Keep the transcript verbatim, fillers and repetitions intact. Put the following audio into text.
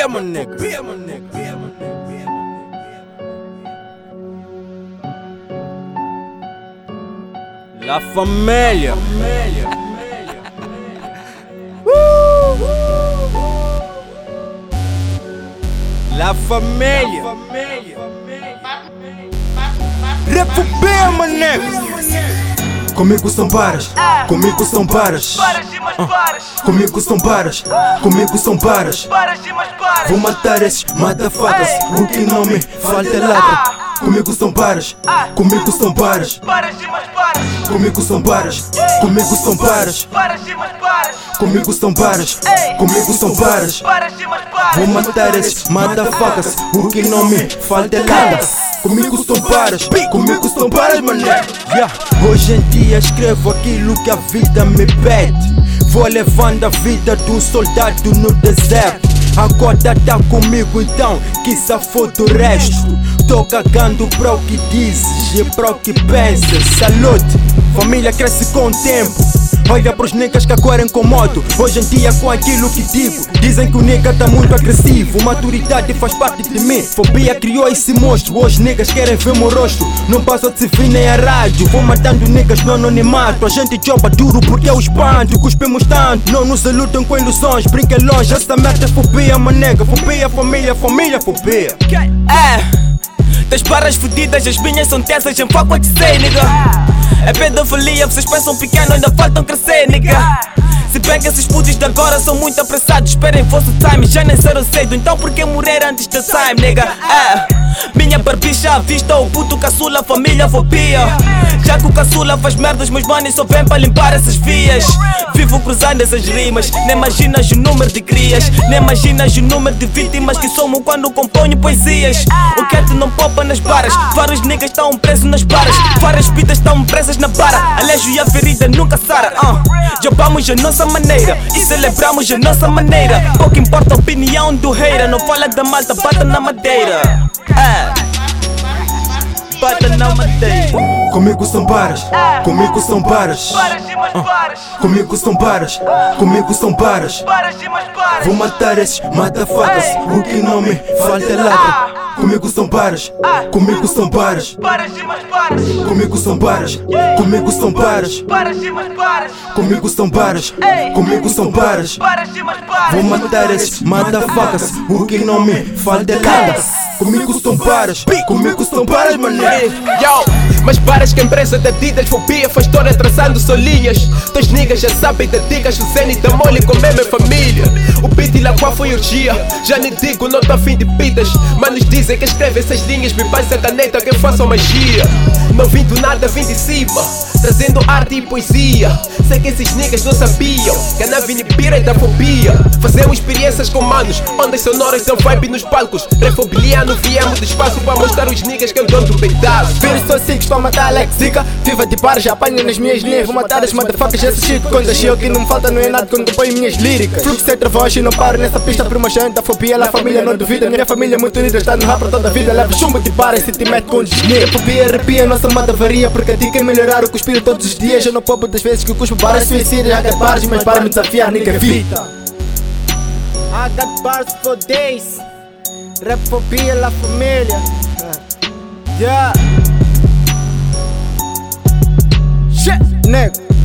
Pia, my nigga. Pia, my nigga. Pia, my nigga. La família. La família. Repubia, my nigga. Comigo são paras, comigo são paras. Comigo são paras, comigo são paras. Vou matar esses mata-facas, o que não me falta é ladra. Comigo são paras, comigo são paras. Comigo são paras, comigo são paras. Comigo são paras, comigo são paras. Vou matar esses mata-facas, o que não me falta é ladra. Comigo são paras, comigo são paras, mané. Yeah. Hoje em dia escrevo aquilo que a vida me pede. Vou levando a vida do soldado no deserto. Agora tá comigo então, que safou do resto. Tô cagando para o que dizes e para o que pensas. Salute, família cresce com o tempo. Olha pros niggas que agora incomodo. Hoje em dia com aquilo que digo. Dizem que o nigga tá muito agressivo. Maturidade faz parte de mim. Fobia criou esse monstro. Hoje niggas querem ver meu rosto. Não passa de se vir nem a rádio. Vou matando niggas no anonimato. A gente joga duro porque é o espanto. Cuspimos tanto, não nos iludem com ilusões. Brinca longe, essa merda é fobia, manega. Fobia, família, família, fobia. É, das paras fodidas, as minhas são tesas. Em foco a dizer, nigga. É pedofilia, vocês pensam pequeno, ainda faltam crescer, nigga. Se bem que esses putos de agora são muito apressados. Esperem vosso time, já nem serão cedo. Então por que morrer antes do time, nigga? É, minha barbicha à vista, o puto caçula, família fobia. Já que o caçula faz merdas, meus manos só vem para limpar essas vias. Vivo cruzando essas rimas, nem imaginas o número de crias. Nem imaginas o número de vítimas que somo quando componho poesias. O que é que não popa nas baras? Vários niggas estão presos nas baras. Várias pitas estão presas na bara. Alejo e a ferida nunca sara. uh. Jogamos a nossa maneira e celebramos a nossa maneira. Pouco importa a opinião do hater. Não fala da malta, bata na madeira. É, bata na madeira. Comigo são paras, comigo são paras. Comigo são paras, comigo são paras. Vou matar esses mata-facas, o que não me falta é ladra. Comigo são paras, comigo são paras. Comigo são paras, comigo são paras. Comigo são paras, comigo são paras. Vou matar esses mata-facas, o que não me falta é ladra. Comigo são paras, comigo são paras, mané. Yo, mas paras que a empresa da Adidas fobia faz história traçando solinhas. Dois niggas já sabem da digas, o Zen e da mole com a minha família. O beat e lá qual foi o dia? Já nem digo, não tô a fim de pitas. Manos dizem que escreve essas linhas, me passa a caneta, que façam magia. Não vim do nada, vim de cima, trazendo arte e poesia. Sei que esses niggas não sabiam que a nave inibira é da fobia. Fazemos experiências com manos, ondas sonoras dão vibe nos palcos. Refobiliano viemos de espaço para mostrar os niggas que é o dono do pedaço. Vírus só cinco, estou a matar Alex Zika. Viva de bar, já apanho nas minhas linhas. Vou matar as motherfuckers, esse shit. Quando achei que não me falta, não é nada quando componho minhas líricas. Fluxo entre voz e não paro nessa pista por uma gente. A fobia, a família não duvida. Minha família é muito unida, está no rap para toda a vida. Leva chumbo de bar e se te mete com desnê. A fobia arrepia, nossa moda varia. Porque a ti quer melhorar o cuspir todos os dias. Eu não poupo das vezes que o cuspo para suicídio. I got bars, mas para me desafiar, nigga, fita. I got bars for days. Rap fobia, la família. Yeah. Shit, nigga.